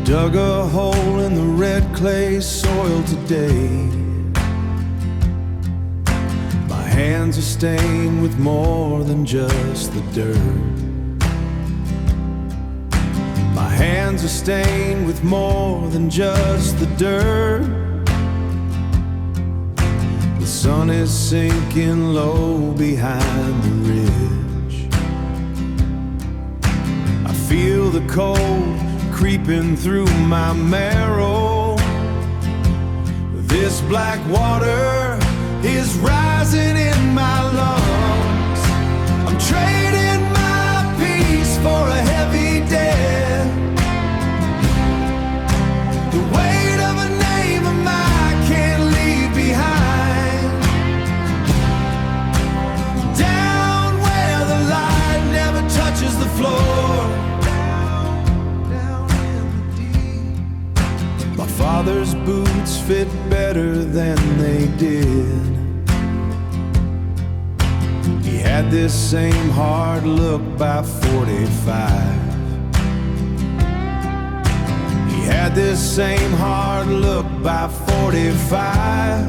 Dug a hole in the red clay soil today. My hands are stained with more than just the dirt. My hands are stained with more than just the dirt. The sun is sinking low behind the ridge. I feel the cold creeping through my marrow. This black water is rising in my lungs. I'm trading my peace for a heavy debt. The weight of a name of mine can't leave behind. Down where the light never touches the floor. Father's boots fit better than they did. He had this same hard look by 45. He had this same hard look by 45.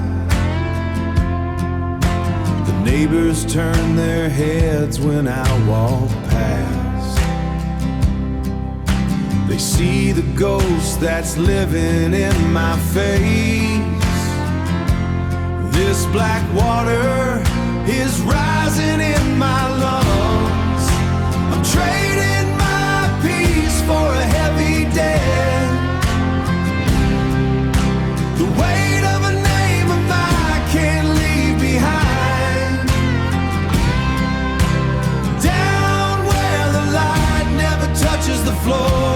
The neighbors turned their heads when I walked past. They see the ghost that's living in my face. This black water is rising in my lungs. I'm trading my peace for a heavy debt. The weight of a name of mine can't leave behind. Down where the light never touches the floor.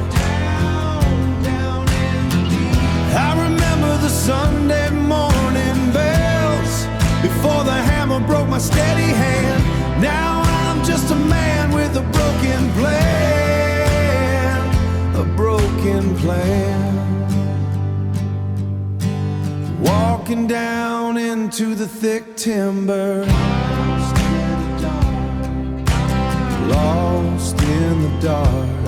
Sunday morning bells before the hammer broke my steady hand. Now I'm just a man with a broken plan, a broken plan. Walking down into the thick timber, lost in the dark.